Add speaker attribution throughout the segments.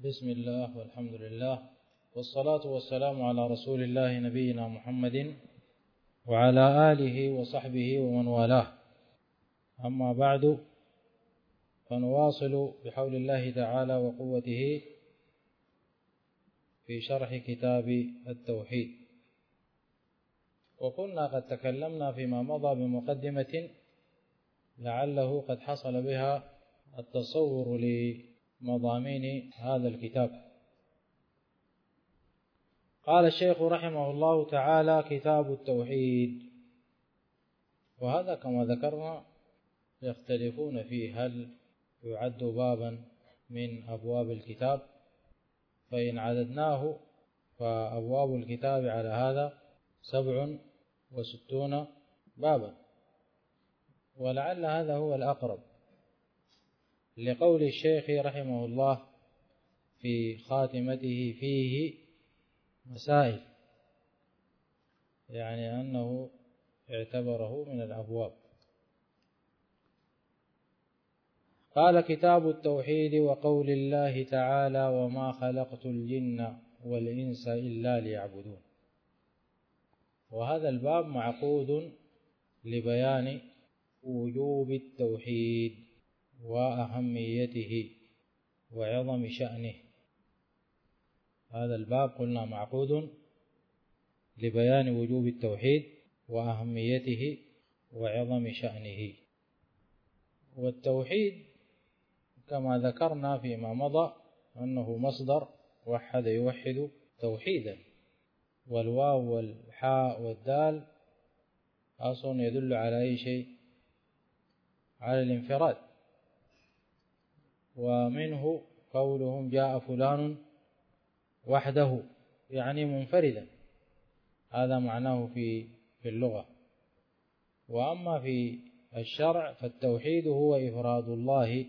Speaker 1: بسم الله والحمد لله والصلاة والسلام على رسول الله نبينا محمد وعلى آله وصحبه ومن والاه. أما بعد، فنواصل بحول الله تعالى وقوته في شرح كتاب التوحيد. وكنا قد تكلمنا فيما مضى بمقدمة لعله قد حصل بها التصور لمضامين هذا الكتاب. قال الشيخ رحمه الله تعالى: كتاب التوحيد. وهذا كما ذكرنا يختلفون فيه، هل يعد بابا من أبواب الكتاب؟ فإن عددناه فأبواب الكتاب على هذا 67 بابا، ولعل هذا هو الأقرب لقول الشيخ رحمه الله في خاتمته: فيه مسائل، يعني أنه اعتبره من الأبواب. قال: كتاب التوحيد. وقول الله تعالى: وما خلقت الجن والإنس إلا ليعبدون. وهذا الباب معقود لبيان وجوب التوحيد وأهميته وعظم شأنه. هذا الباب قلنا معقود لبيان وجوب التوحيد وأهميته وعظم شأنه. والتوحيد كما ذكرنا فيما مضى أنه مصدر وحد يوحد توحيدا، والواو والحاء والدال أصل يدل على أي شيء؟ على الانفراد. ومنه قولهم: جاء فلان وحده، يعني منفردا. هذا معناه في اللغة. وأما في الشرع فالتوحيد هو إفراد الله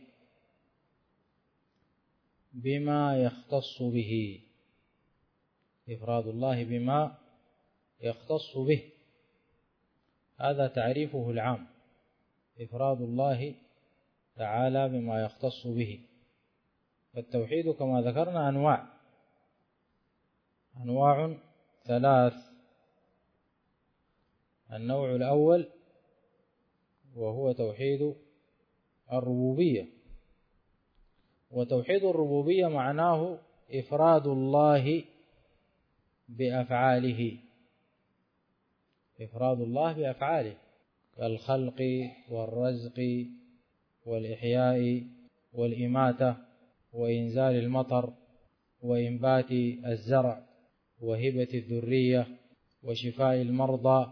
Speaker 1: بما يختص به، إفراد الله بما يختص به، هذا تعريفه العام: إفراد الله تعالى بما يختص به. فالتوحيد كما ذكرنا أنواع 3. النوع الأول وهو توحيد الربوبية. وتوحيد الربوبية معناه إفراد الله بأفعاله، إفراد الله بأفعاله كالخلق والرزق والإحياء والإماتة وإنزال المطر وإنبات الزرع وهبة الذرية وشفاء المرضى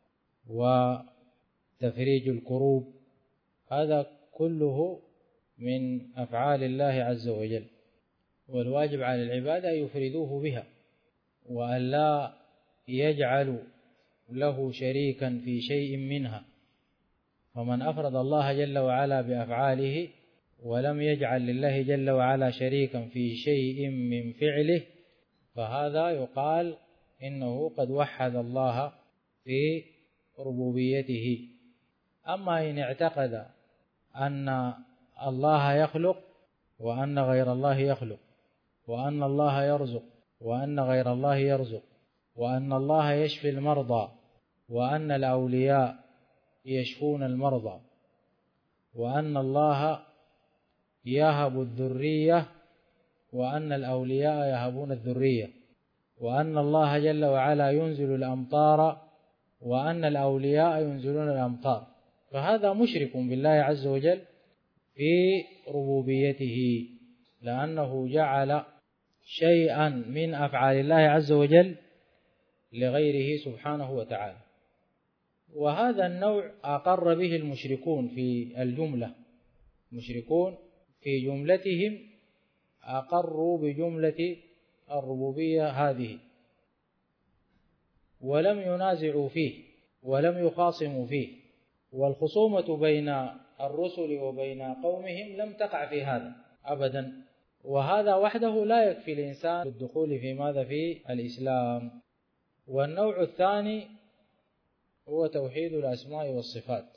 Speaker 1: وتفريج الكروب. هذا كله من أفعال الله عز وجل، والواجب على العباد أن يفردوه بها وأن لا يجعلوا له شريكا في شيء منها. فمن أفرد الله جل وعلا بأفعاله ولم يجعل لله جل وعلا شريكا في شيء من فعله، فهذا يقال إنه قد وحد الله في ربوبيته. أما إن اعتقد أن الله يخلق وأن غير الله يخلق، وأن الله يرزق وأن غير الله يرزق، وأن الله يشفي المرضى وأن الأولياء يشفون المرضى، وأن الله يهب الذرية وأن الأولياء يهبون الذرية، وأن الله جل وعلا ينزل الأمطار وأن الأولياء ينزلون الأمطار، فهذا مشرك بالله عز وجل في ربوبيته، لأنه جعل شيئا من أفعال الله عز وجل لغيره سبحانه وتعالى. وهذا النوع أقر به المشركون في الجملة، المشركون في جملتهم أقروا بجملة الربوبية هذه، ولم ينازعوا فيه ولم يخاصموا فيه. والخصومة بين الرسل وبين قومهم لم تقع في هذا أبدا. وهذا وحده لا يكفي الإنسان بالدخول في ماذا؟ في الإسلام. والنوع الثاني هو توحيد الأسماء والصفات.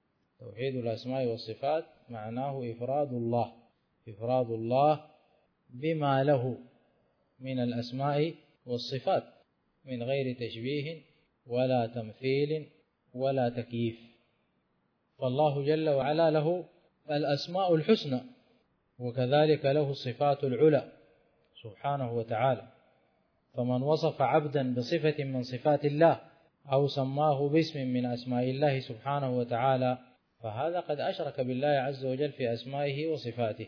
Speaker 1: توحيد الأسماء والصفات معناه إفراد الله بما له من الأسماء والصفات من غير تشبيه ولا تمثيل ولا تكييف. فالله جل وعلا له الأسماء الحسنى، وكذلك له الصفات العلى سبحانه وتعالى. فمن وصف عبدا بصفة من صفات الله أو سماه باسم من أسماء الله سبحانه وتعالى فهذا قد أشرك بالله عز وجل في أسمائه وصفاته.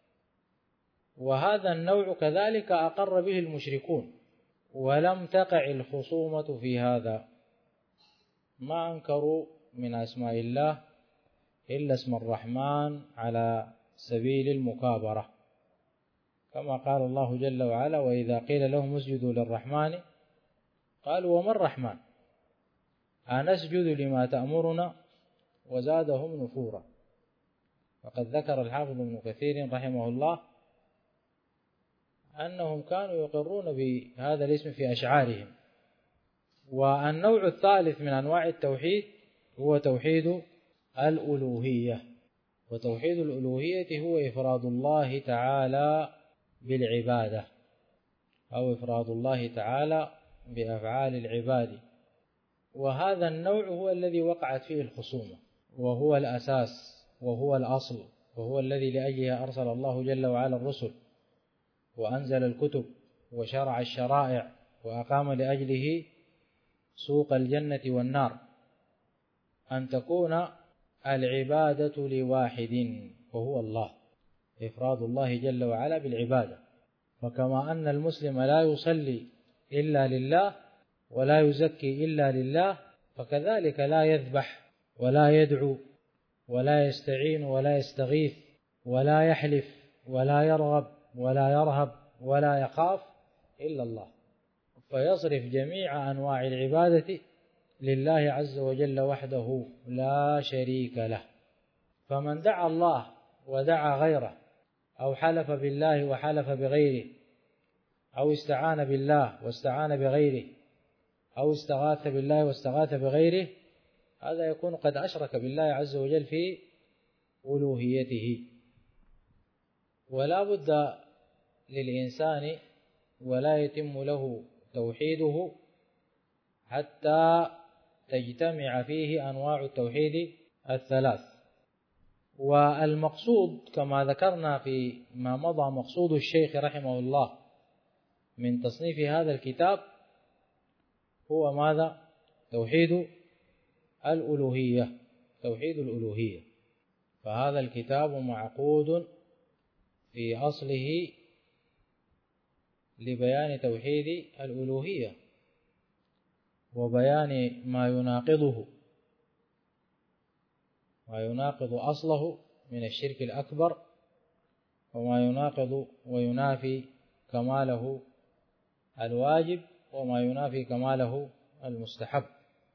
Speaker 1: وهذا النوع كذلك أقر به المشركون، ولم تقع الخصومة في هذا، ما أنكروا من أسماء الله إلا اسم الرحمن على سبيل المكابرة، كما قال الله جل وعلا: وإذا قيل لهم اسجدوا للرحمن قالوا وما الرحمن أنسجد لما تأمرنا وزادهم نفورا. وقد ذكر الحافظ ابن كثير رحمه الله أنهم كانوا يقرون بهذا الاسم في أشعارهم. والنوع الثالث من أنواع التوحيد هو توحيد الألوهية. وتوحيد الألوهية هو إفراد الله تعالى بالعبادة، أو إفراد الله تعالى بأفعال العباد. وهذا النوع هو الذي وقعت فيه الخصومة، وهو الأساس وهو الأصل، وهو الذي لأجله أرسل الله جل وعلا الرسل وأنزل الكتب وشرع الشرائع وأقام لأجله سوق الجنة والنار، أن تكون العبادة لواحد وهو الله، إفراد الله جل وعلا بالعبادة. فكما أن المسلم لا يصلي إلا لله ولا يزكي إلا لله، فكذلك لا يذبح ولا يدعو ولا يستعين ولا يستغيث ولا يحلف ولا يرغب ولا يرهب ولا يخاف إلا الله، فيصرف جميع أنواع العبادة لله عز وجل وحده لا شريك له. فمن دعا الله ودعا غيره، أو حلف بالله وحلف بغيره، أو استعان بالله واستعان بغيره، أو استغاث بالله واستغاث بغيره، هذا يكون قد أشرك بالله عز وجل في ألوهيته. ولا بد للإنسان ولا يتم له توحيده حتى تجتمع فيه أنواع التوحيد الثلاث. والمقصود كما ذكرنا في ما مضى، مقصود الشيخ رحمه الله من تصنيف هذا الكتاب هو ماذا؟ توحيد الألوهية، توحيد الألوهية. فهذا الكتاب معقود في أصله لبيان توحيد الألوهية وبيان ما يناقضه، ما يناقض أصله من الشرك الأكبر، وما يناقض وينافي كماله الواجب، وما ينافي كماله المستحب.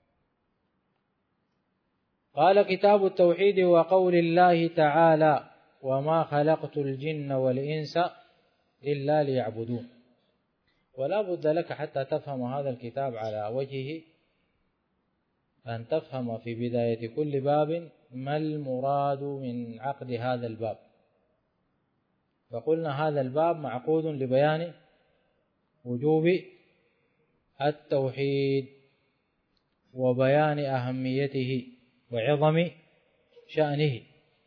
Speaker 1: قال: كتاب التوحيد وقول الله تعالى: وما خلقت الجن والإنس إلا ليعبدون. ولا بد لك حتى تفهم هذا الكتاب على وجهه أن تفهم في بداية كل باب ما المراد من عقد هذا الباب. فقلنا هذا الباب معقود لبيان وجوب التوحيد وبيان أهميته وعظم شأنه.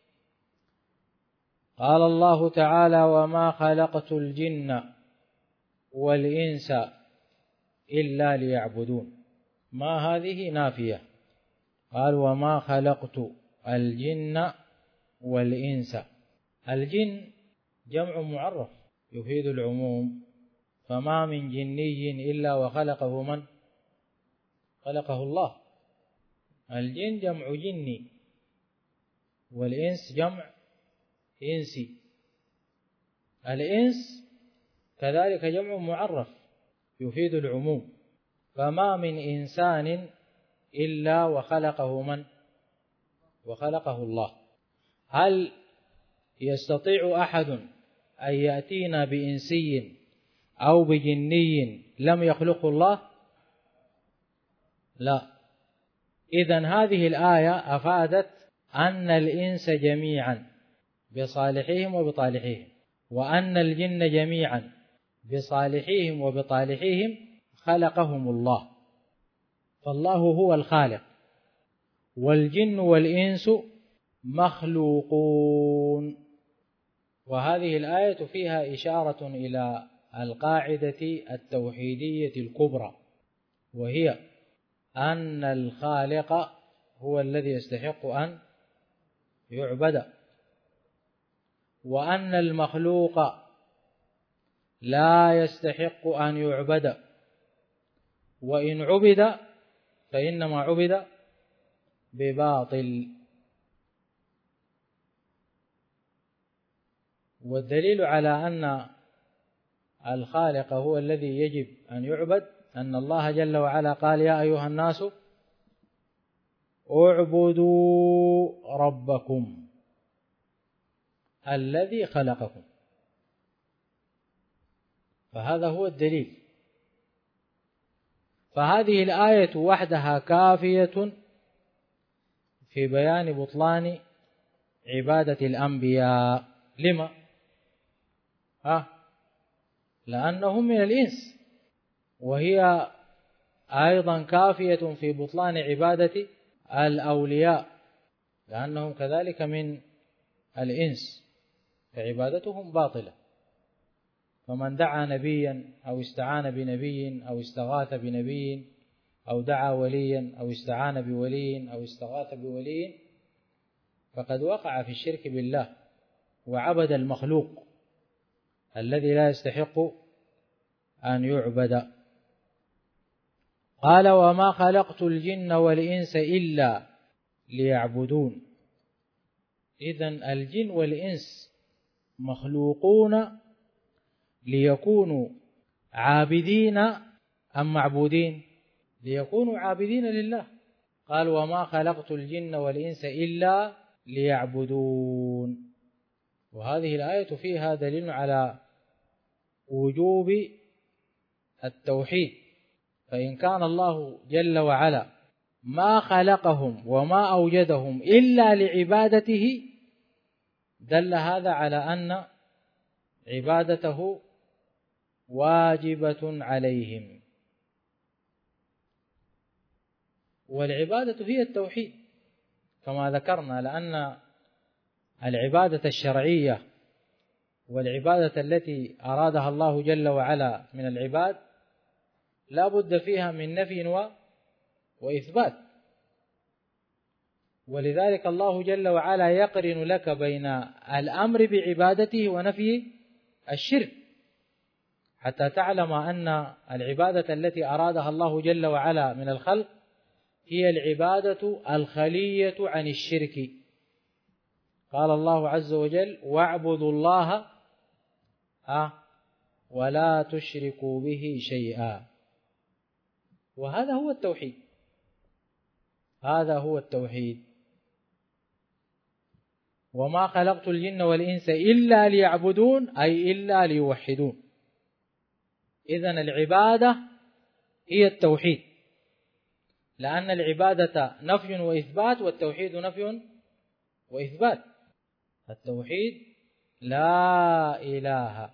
Speaker 1: قال الله تعالى: وما خلقت الجن والإنس إلا ليعبدون. ما هذه نافية، قال: وما خلقت الجن والإنس. الجن جمع معرف يفيد العموم، فما من جني إلا وخلقه من؟ خلقه الله. الجن جمع جني، والإنس جمع إنسي. الإنس كذلك جمع معرف يفيد العموم، فما من إنسان إلا وخلقه من؟ وخلقه الله. هل يستطيع أحد أن يأتينا بإنسي أو بجني لم يخلقه الله؟ لا. إذن هذه الآية أفادت أن الإنس جميعا بصالحهم وبطالحهم، وأن الجن جميعا بصالحيهم وبطالحيهم خلقهم الله، فالله هو الخالق، والجن والإنس مخلوقون. وهذه الآية فيها إشارة إلى القاعدة التوحيدية الكبرى، وهي أن الخالق هو الذي يستحق أن يعبد، وأن المخلوق لا يستحق أن يعبد، وإن عبد فإنما عبد بباطل. والدليل على أن الخالق هو الذي يجب أن يعبد أن الله جل وعلا قال: يا أيها الناس اعبدوا ربكم الذي خلقكم. فهذا هو الدليل. فهذه الآية وحدها كافية في بيان بطلان عبادة الأنبياء. لما؟ لأنهم من الإنس، وهي أيضا كافية في بطلان عبادة الأولياء، لأنهم كذلك من الإنس فعبادتهم باطلة. فمن دعا نبيا أو استعان بنبي أو استغاث بنبي أو دعا وليا أو استعان بولي أو استغاث بولي فقد وقع في الشرك بالله وعبد المخلوق الذي لا يستحق أن يعبد. قال: وما خلقت الجن والإنس إلا ليعبدون. إذن الجن والإنس مخلوقون ليكونوا عابدين أم معبودين؟ ليكونوا عابدين لله. قال: وما خلقت الجن والإنس إلا ليعبدون. وهذه الآية فيها دليل على وجوب التوحيد. فإن كان الله جل وعلا ما خلقهم وما أوجدهم إلا لعبادته دل هذا على أن عبادته واجبة عليهم. والعبادة هي التوحيد كما ذكرنا، لأن العبادة الشرعية والعبادة التي أرادها الله جل وعلا من العباد لا بد فيها من نفي وإثبات. ولذلك الله جل وعلا يقرن لك بين الأمر بعبادته ونفي الشرك، حتى تعلم أن العبادة التي أرادها الله جل وعلا من الخلق هي العبادة الخلية عن الشرك. قال الله عز وجل: واعبدوا الله ولا تشركوا به شيئا. وهذا هو التوحيد، هذا هو التوحيد. وما خلقت الجن والإنس إلا ليعبدون أي إلا ليوحدون. إذن العبادة هي التوحيد، لأن العبادة نفي وإثبات والتوحيد نفي وإثبات. التوحيد لا إله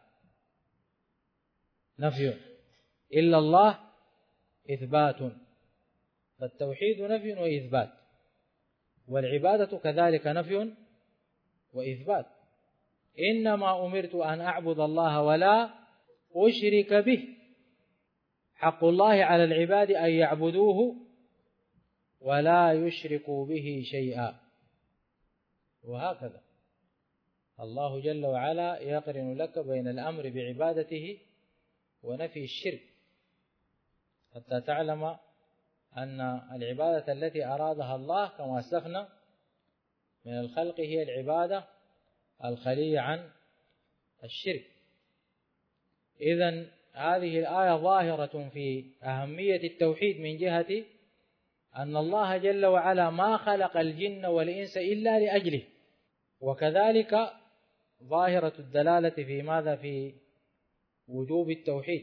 Speaker 1: نفي إلا الله إثبات، فالتوحيد نفي وإثبات، والعبادة كذلك نفي وإثبات. إنما أمرت أن أعبد الله ولا أشرك به. حق الله على العباد أن يعبدوه ولا يشركوا به شيئا. وهكذا الله جل وعلا يقرن لك بين الأمر بعبادته ونفي الشرك، حتى تعلم أن العبادة التي أرادها الله كما أسلفنا من الخلق هي العبادة الخلية عن الشرك. إذن هذه الآية ظاهرة في أهمية التوحيد من جهة أن الله جل وعلا ما خلق الجن والإنس إلا لأجله، وكذلك ظاهرة الدلالة في ماذا؟ في وجوب التوحيد.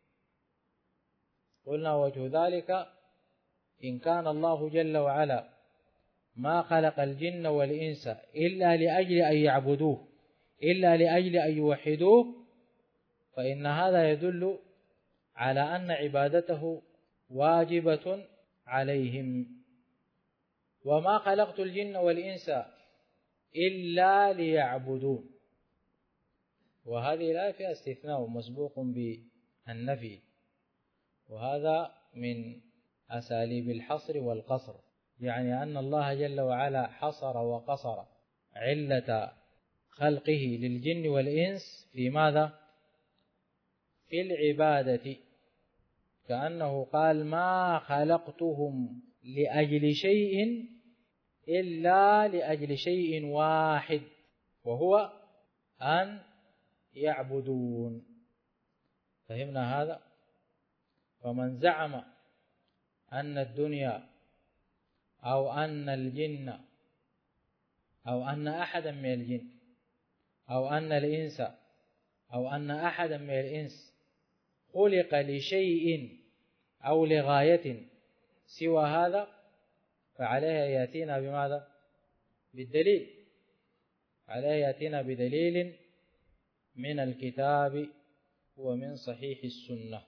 Speaker 1: قلنا وجه ذلك إن كان الله جل وعلا ما خلق الجن والإنس إلا لأجل أن يعبدوه، إلا لأجل أن يوحدوه، فإن هذا يدل على أن عبادته واجبة عليهم. وما خلقت الجن والإنس إلا ليعبدون، وهذه الآية فيها استثناء مسبوق بالنفي، وهذا من أساليب الحصر والقصر، يعني أن الله جل وعلا حصر وقصر علة خلقه للجن والإنس في ماذا؟ في العبادة، كأنه قال ما خلقتهم لأجل شيء إلا لأجل شيء واحد، وهو أن يعبدون. فهمنا هذا؟ فمن زعم أن الدنيا أو أن الجن أو أن أحدا من الجن أو أن الإنس أو أن أحدا من الإنس خلق لشيء أو لغاية سوى هذا، فعليه يأتينا بماذا؟ بالدليل، عليه يأتينا بدليل من الكتاب ومن صحيح السنة،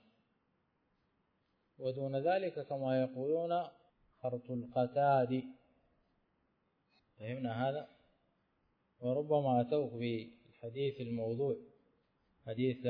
Speaker 1: ودون ذلك كما يقولون خرط القتاد. فهمنا هذا؟ وربما أتوك بالحديث الموضوع، حديث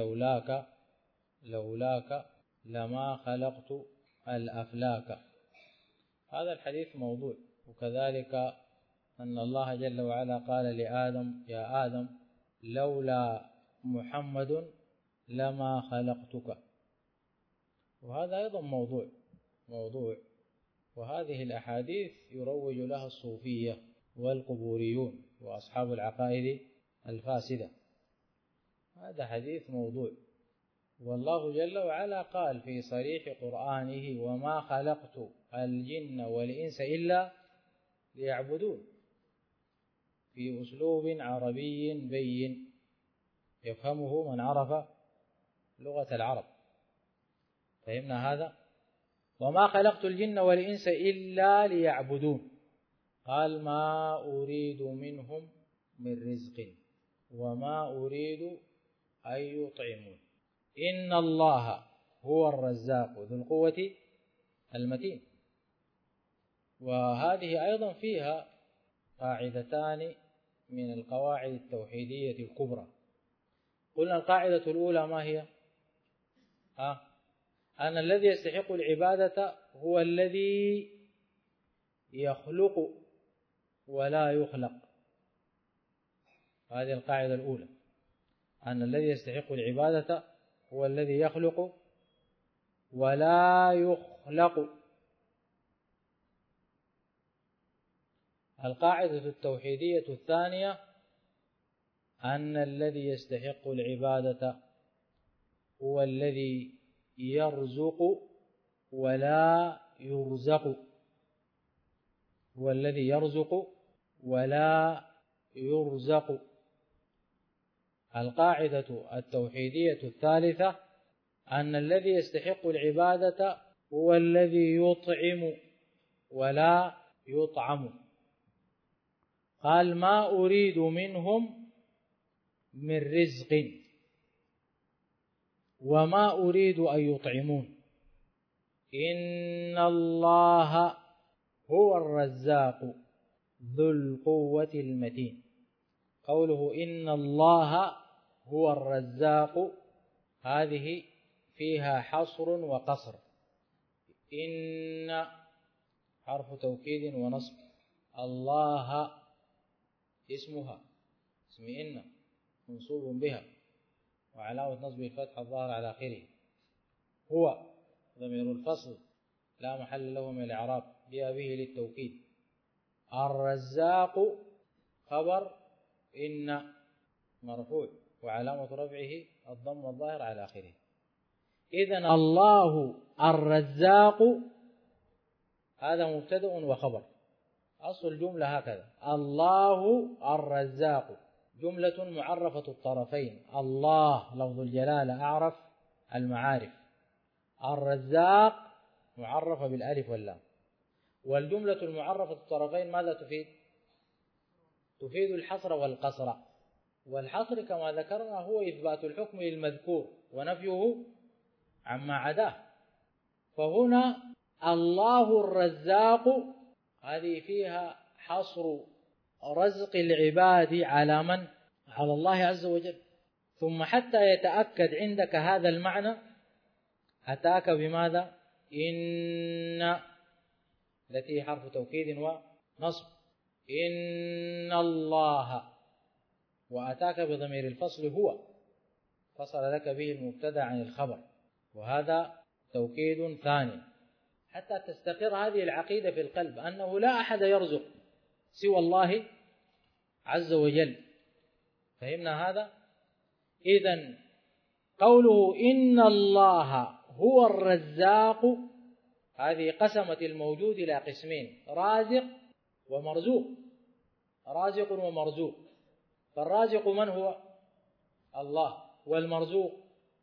Speaker 1: لولاك لما خلقت الأفلاك، هذا الحديث موضوع. وكذلك أن الله جل وعلا قال لآدم يا آدم لولا محمد لما خلقتك، وهذا أيضا موضوع. وهذه الأحاديث يروج لها الصوفية والقبوريون وأصحاب العقائد الفاسدة، هذا حديث موضوع. والله جل وعلا قال في صريح قرآنه وما خلقت الجن والإنس إلا ليعبدون، في أسلوب عربي بين يفهمه من عرف لغة العرب. فهمنا هذا؟ وما خلقت الجن والإنس إلا ليعبدون، قال ما أريد منهم من رزق وما أريد أن يطعمون إن الله هو الرزاق ذو القوة المتين. وهذه أيضا فيها قاعدتان من القواعد التوحيدية الكبرى. قلنا القاعدة الأولى ما هي؟ أن الذي يستحق العبادة هو الذي يخلق ولا يخلق، هذه القاعدة الأولى، أن الذي يستحق العبادة هو الذي يخلق ولا يخلق. القاعدة التوحيدية الثانية أن الذي يستحق العبادة هو الذي يرزق ولا يرزق، هو الذي يرزق ولا يرزق. القاعدة التوحيدية الثالثة أن الذي يستحق العبادة هو الذي يطعم ولا يطعم، قال ما أريد منهم من رزق وما أريد أن يطعمون إن الله هو الرزاق ذو القوة المتين. قوله إن الله هو الرزاق هذه فيها حصر وقصر. إن حرف توكيد ونصب، الله اسمها اسم إن منصوب بها وعلامة نصب الفتح الظاهر على آخره، هو ضمير الفصل لا محل له من الإعراب جاء به للتوكيد. الرزاق خبر إن مرفوع وعلامة رفعه الضم الظاهر على آخره. إذن الله الرزاق هذا مبتدأ وخبر، أصل الجملة هكذا الله الرزاق جملة معرفة الطرفين، الله لفظ الجلالة أعرف المعارف، الرزاق معرفة بالألف واللام. والجملة المعرفة الطرفين ماذا تفيد؟ تفيد الحصر والقصر، والحصر كما ذكرنا هو إثبات الحكم للمذكور ونفيه عما عداه. فهنا الله الرزاق هذه فيها حصر رزق العباد على من؟ على الله عز وجل. ثم حتى يتأكد عندك هذا المعنى أتاك بماذا؟ إن التي حرف توكيد ونصب، إن الله، وأتاك بضمير الفصل هو، فصل لك به المبتدأ عن الخبر، وهذا توكيد ثاني حتى تستقر هذه العقيدة في القلب أنه لا أحد يرزق سوى الله عز وجل. فهمنا هذا؟ إذن قوله إن الله هو الرزاق هذه قسمت الموجود إلى قسمين: رازق ومرزوق. رازق ومرزوق. فالرازق من هو؟ الله. والمرزوق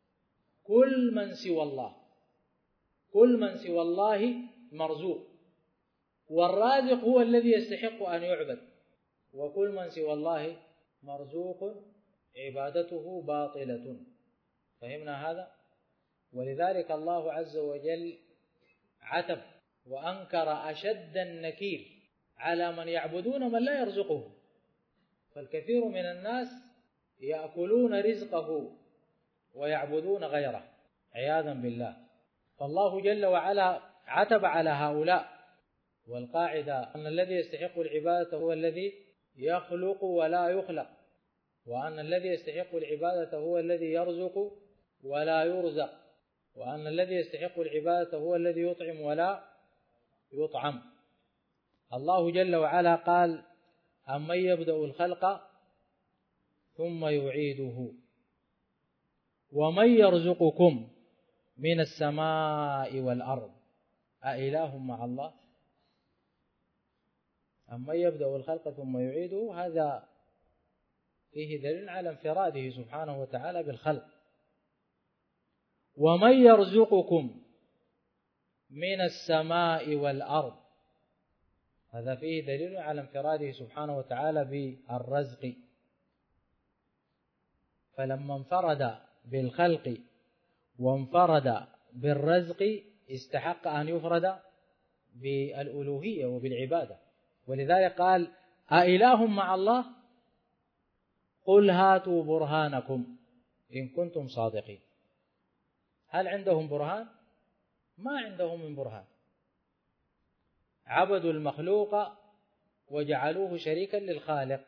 Speaker 1: كل من سوى الله، كل من سوى الله مرزوق. والرازق هو الذي يستحق أن يعبد، وكل من سوى الله مرزوق عبادته باطلة. فهمنا هذا؟ ولذلك الله عز وجل عتب وأنكر أشد النكير على من يعبدون من لا يرزقه. فالكثير من الناس يأكلون رزقه ويعبدون غيره عياذا بالله. فالله جل وعلا عتب على هؤلاء. والقاعدة أن الذي يستحق العبادة هو الذي يخلق ولا يخلق، وأن الذي يستحق العبادة هو الذي يرزق ولا يرزق، وأن الذي يستحق العبادة هو الذي يطعم ولا يطعم. الله جل وعلا قال: أمن يبدأ الخلق ثم يعيده ومن يرزقكم من السماء والأرض أإله مع الله. أمن يبدأ الخلق ثم يعيده هذا فيه دليل على انفراده سبحانه وتعالى بالخلق. ومن يرزقكم من السماء والأرض هذا فيه دليل على انفراده سبحانه وتعالى بالرزق. فلما انفرد بالخلق وانفرد بالرزق استحق أن يفرد بالألوهية وبالعبادة. ولذلك قال: أإله مع الله قل هاتوا برهانكم إن كنتم صادقين. هل عندهم برهان؟ ما عندهم من برهان. عبدوا المخلوق وجعلوه شريكا للخالق،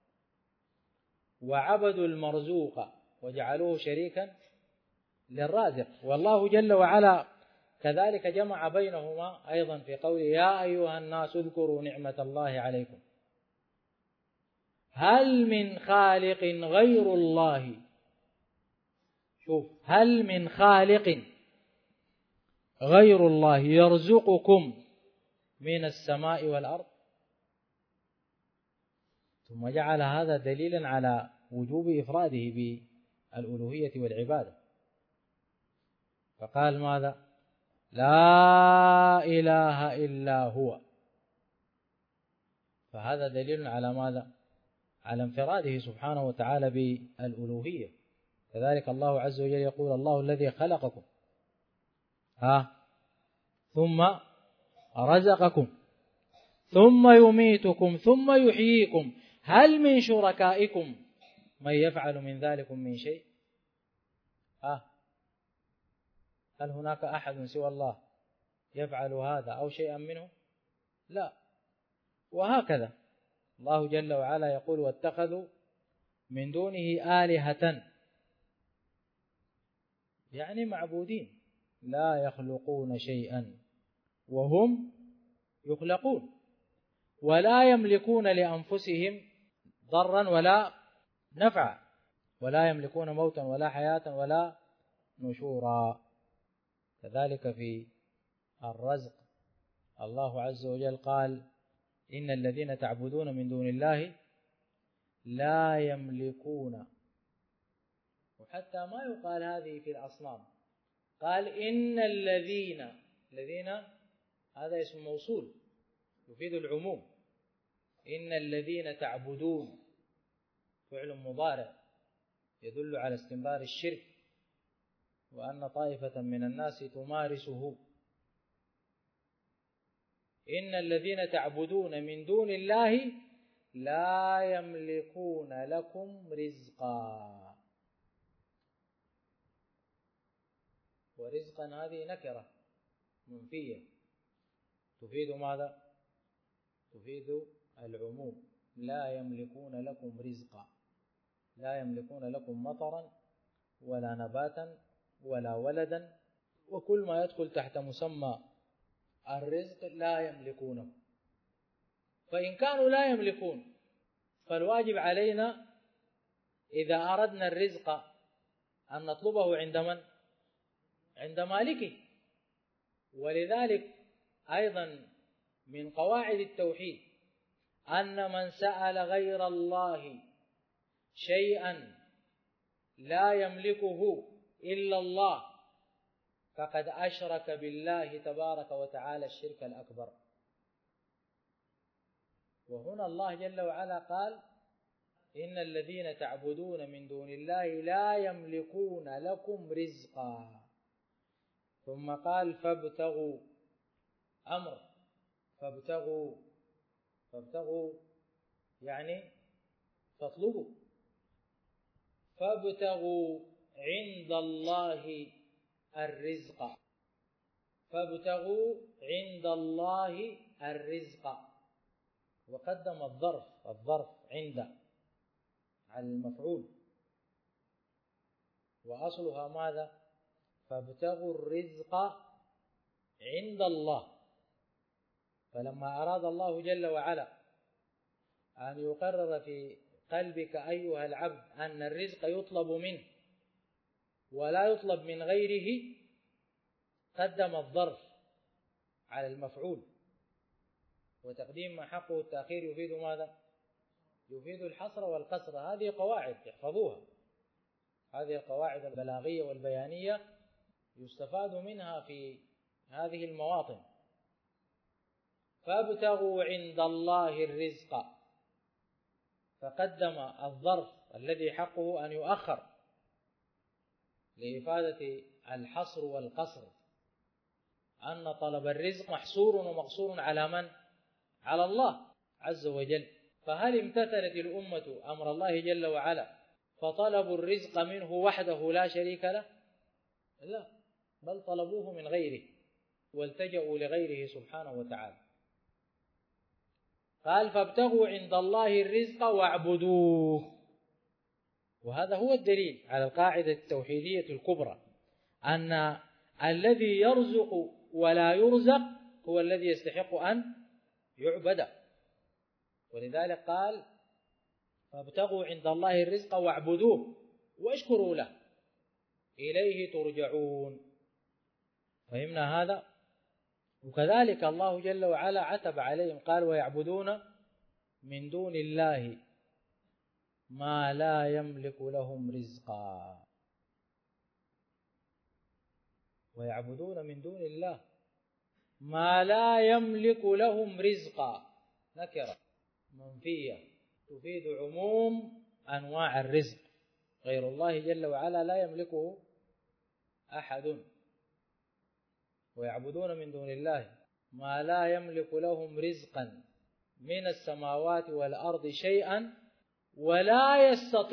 Speaker 1: وعبدوا المرزوق وجعلوه شريكا للرازق. والله جل وعلا كذلك جمع بينهما أيضا في قوله: يا أيها الناس اذكروا نعمة الله عليكم هل من خالق غير الله. شوف، هل من خالق غير الله يرزقكم من السماء والأرض. ثم جعل هذا دليلا على وجوب إفراده بالألوهية والعبادة، فقال ماذا؟ لا إله إلا هو. فهذا دليل على ماذا؟ على انفراده سبحانه وتعالى بالألوهية. كذلك الله عز وجل يقول: الله الذي خلقكم ثم رزقكم ثم يميتكم ثم يحييكم هل من شركائكم من يفعل من ذلكم من شيء. هل هناك أحد سوى الله يفعل هذا أو شيئا منه؟ لا. وهكذا الله جل وعلا يقول: واتخذوا من دونه آلهة، يعني معبودين لا يخلقون شيئا وهم يخلقون، ولا يملكون لأنفسهم ضرا ولا نفعا، ولا يملكون موتا ولا حياة ولا نشورا. كذلك في الرزق الله عز وجل قال: إن الذين تعبدون من دون الله لا يملكون. وحتى ما يقال هذه في الأصنام، قال إن الذين هذا اسم موصول يفيد العموم. إن الذين تعبدون فعل مضارع يدل على استمرار الشرك وأن طائفة من الناس تمارسه. إن الذين تعبدون من دون الله لا يملكون لكم رزقا. ورزقا هذه نكرة منفية تفيد ماذا؟ تفيد العموم. لا يملكون لكم رزقا، لا يملكون لكم مطرا ولا نباتا ولا ولدا، وكل ما يدخل تحت مسمى الرزق لا يملكونه. فإن كانوا لا يملكون فالواجب علينا إذا أردنا الرزق أن نطلبه عند من؟ عند مالكه. ولذلك أيضا من قواعد التوحيد أن من سأل غير الله شيئا لا يملكه إلا الله فقد أشرك بالله تبارك وتعالى الشرك الأكبر. وهنا الله جل وعلا قال إن الذين تعبدون من دون الله لا يملكون لكم رزقا، ثم قال فابتغوا أمر، فابتغوا يعني فاطلبوا، فابتغوا عند الله الرزق، فابتغوا عند الله الرزق. وقدم الظرف عند على المفعول، وأصلها ماذا؟ فابتغوا الرزق عند الله. فلما أراد الله جل وعلا أن يقرر في قلبك أيها العبد أن الرزق يطلب منه ولا يطلب من غيره قدم الظرف على المفعول. وتقديم ما حقه التأخير يفيد ماذا؟ يفيد الحصر والقصر. هذه قواعد تحفظوها، هذه القواعد البلاغية والبيانية يستفاد منها في هذه المواطن. فابتغوا عند الله الرزق، فقدم الظرف الذي حقه أن يؤخر لإفادة الحصر والقصر، أن طلب الرزق محصور ومقصور على من؟ على الله عز وجل. فهل امتثلت الأمة أمر الله جل وعلا فطلبوا الرزق منه وحده لا شريك له؟ لا، بل طلبوه من غيره والتجأوا لغيره سبحانه وتعالى. قال فابتغوا عند الله الرزق واعبدوه. وهذا هو الدليل على القاعدة التوحيدية الكبرى، أن الذي يرزق ولا يرزق هو الذي يستحق أن يعبد. ولذلك قال فابتغوا عند الله الرزق واعبدوه واشكروا له إليه ترجعون. فهمنا هذا؟ وكذلك الله جل وعلا عتب عليهم قال ويعبدون من دون الله ما لا يملك لهم رزقا. ويعبدون من دون الله ما لا يملك لهم رزقا، نكرة منفية تفيد عموم أنواع الرزق. غير الله جل وعلا لا يملكه أحد. ويعبدون من دون الله ما لا يملك لهم رزقا من السماوات والأرض شيئا ولا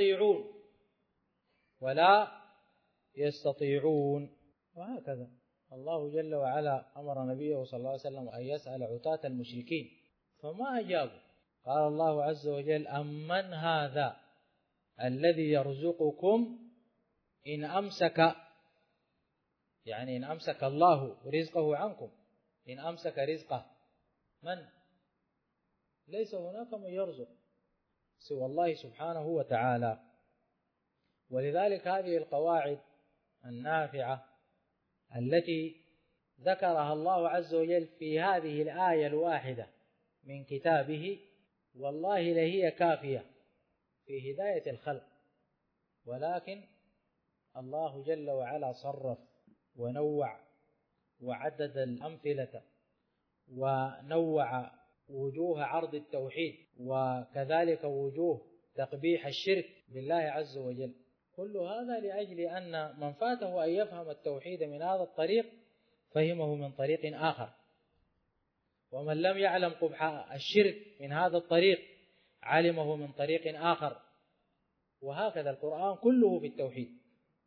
Speaker 1: يستطيعون. وهكذا الله جل وعلا أمر نبيه صلى الله عليه وسلم أن يسأل عتاة المشركين فما أجابوا. قال الله عز وجل أمن هذا الذي يرزقكم إن أمسك، يعني إن أمسك الله رزقه عنكم، إن أمسك رزقه من؟ ليس هناك من يرزق سوى الله سبحانه وتعالى. ولذلك هذه القواعد النافعة التي ذكرها الله عز وجل في هذه الآية الواحدة من كتابه والله لهي كافية في هداية الخلق، ولكن الله جل وعلا صرف ونوع وعدد الأمثلة ونوع وجوه عرض التوحيد وكذلك وجوه تقبيح الشرك بالله عز وجل. كل هذا لأجل أن من فاته أن يفهم التوحيد من هذا الطريق فهمه من طريق آخر، ومن لم يعلم قبح الشرك من هذا الطريق علمه من طريق آخر. وهكذا القرآن كله في التوحيد.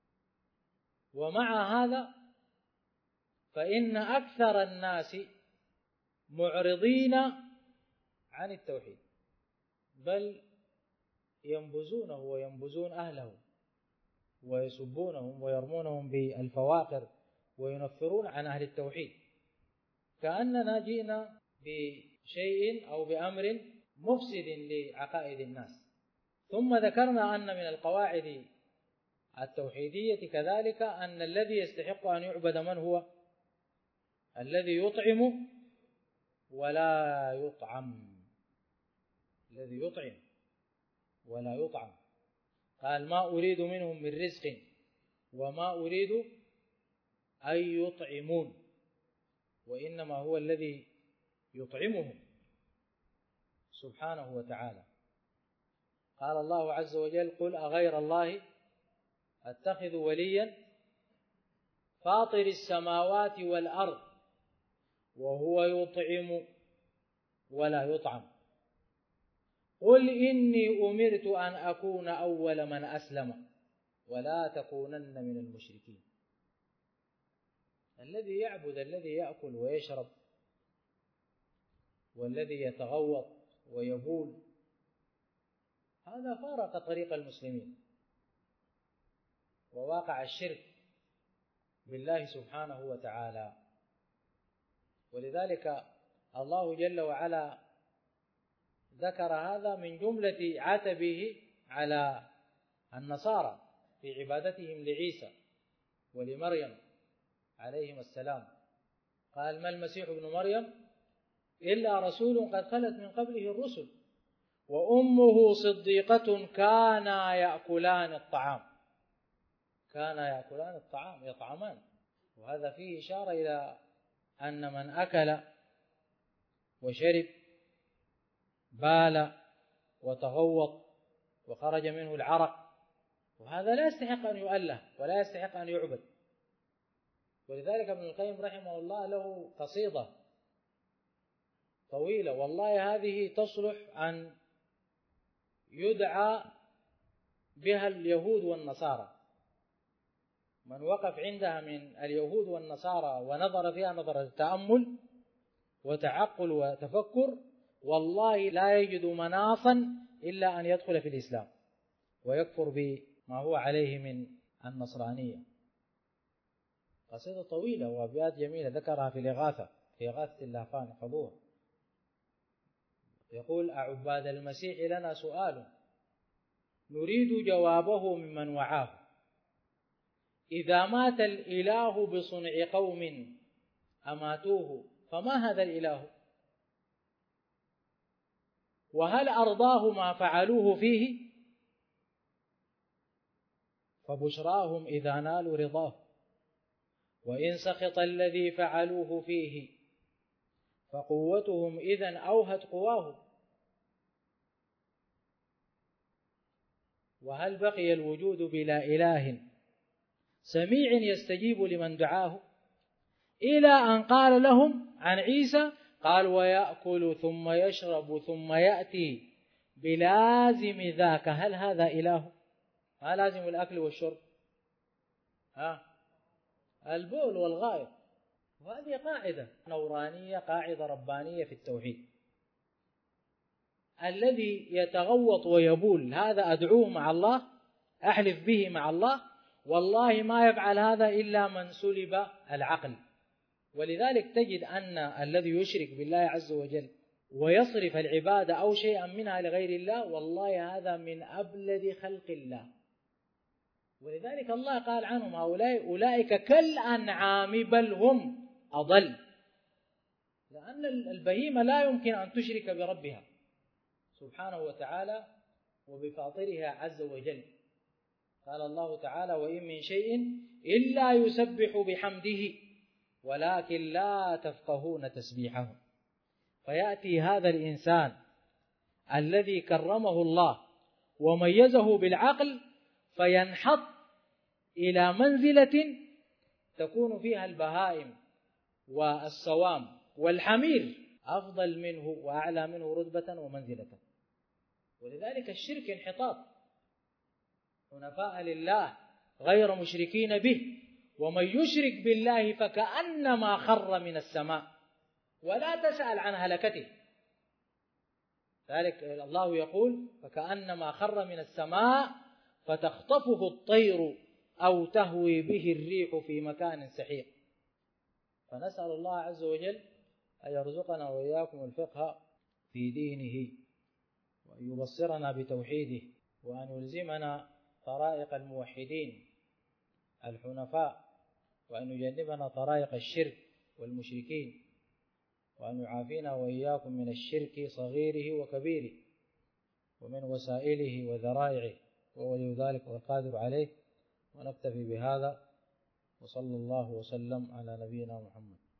Speaker 1: ومع هذا فإن أكثر الناس معرضين عن التوحيد، بل ينبذونه وينبذون أهله ويسبونهم ويرمونهم بالفواخر وينفرون عن أهل التوحيد، كأننا جئنا بشيء أو بأمر مفسد لعقائد الناس. ثم ذكرنا أن من القواعد التوحيدية كذلك أن الذي يستحق أن يعبد من هو؟ الذي يطعم ولا يطعم، الذي يطعم ولا يطعم. قال ما أريد منهم من رزق وما أريد أن يطعمون، وإنما هو الذي يطعمهم سبحانه وتعالى. قال الله عز وجل قل أغير الله أتخذ وليا فاطر السماوات والأرض وهو يطعم ولا يطعم قل إني أمرت أن أكون أول من أسلم ولا تكونن من المشركين. الذي يعبد، الذي يأكل ويشرب والذي يتغوط ويبول، هذا فارق طريق المسلمين وواقع الشرك بالله سبحانه وتعالى. ولذلك الله جل وعلا ذكر هذا من جملة عتبه على النصارى في عبادتهم لعيسى ولمريم عليهم السلام. قال ما المسيح ابن مريم إلا رسول قد خلت من قبله الرسل وأمه صديقة كانا يأكلان الطعام. كانا يأكلان الطعام، يطعمان. وهذا فيه إشارة إلى أن من أكل وشرب بال وتغوط وخرج منه العرق، وهذا لا يستحق أن يؤله ولا يستحق أن يعبد. ولذلك ابن القيم رحمه الله له قصيدة طويلة والله هذه تصلح أن يدعى بها اليهود والنصارى. من وقف عندها من اليهود والنصارى ونظر فيها نظرة التأمل وتعقل وتفكر والله لا يجد مناصا إلا أن يدخل في الإسلام ويكفر بما هو عليه من النصرانية. قصيدة طويلة وأبيات جميلة ذكرها في الإغاثة، في إغاثة اللهفان، خذوها. يقول أعباد المسيح لنا سؤال نريد جوابه ممن وعاه إذا مات الإله بصنع قوم أماتوه فما هذا الإله؟ وهل أرضاه ما فعلوه فيه؟ فبشراهم إذا نالوا رضاه وإن سخط الذي فعلوه فيه فقوتهم إذن أوهت قواه. وهل بقي الوجود بلا إله سميع يستجيب لمن دعاه؟ إلى أن قال لهم عن عيسى قال ويأكل ثم يشرب ثم يأتي بلازم ذاك. هل هذا إله؟ ما لازم الأكل والشرب؟ البول والغائط. وهذه قاعدة نورانية، قاعدة ربانية في التوحيد. الذي يتغوط ويبول هذا أدعوه مع الله، أحلف به مع الله، والله ما يفعل هذا إلا من سلب العقل. ولذلك تجد أن الذي يشرك بالله عز وجل ويصرف العبادة أو شيئا منها لغير الله والله هذا من أبلد خلق الله. ولذلك الله قال عنهم هؤلاء أولئك كالأنعام بل هم أضل، لأن البهيمة لا يمكن أن تشرك بربها سبحانه وتعالى وبفاطرها عز وجل. قال الله تعالى وإن من شيء إلا يسبح بحمده ولكن لا تفقهون تسبيحه. فيأتي هذا الإنسان الذي كرمه الله وميزه بالعقل فينحط إلى منزلة تكون فيها البهائم والصوام والحمير أفضل منه وأعلى منه رتبة ومنزلة. ولذلك الشرك انحطاط، حنفاء لله غير مشركين به، ومن يشرك بالله فكأنما خر من السماء ولا تسأل عن هلكته. ذلك الله يقول فكأنما خر من السماء فتخطفه الطير أو تهوي به الريح في مكان سحيق. فنسأل الله عز وجل أن يرزقنا وإياكم الفقه في دينه، وأن يبصرنا بتوحيده، وأن يلزمنا طرائق الموحدين الحنفاء، وأن يجنبنا طرائق الشرك والمشركين، وأن يعافينا وإياكم من الشرك صغيره وكبيره ومن وسائله وذرائعه، وولي ذلك والقادر عليه. ونكتفي بهذا، وصلى الله وسلم على نبينا محمد.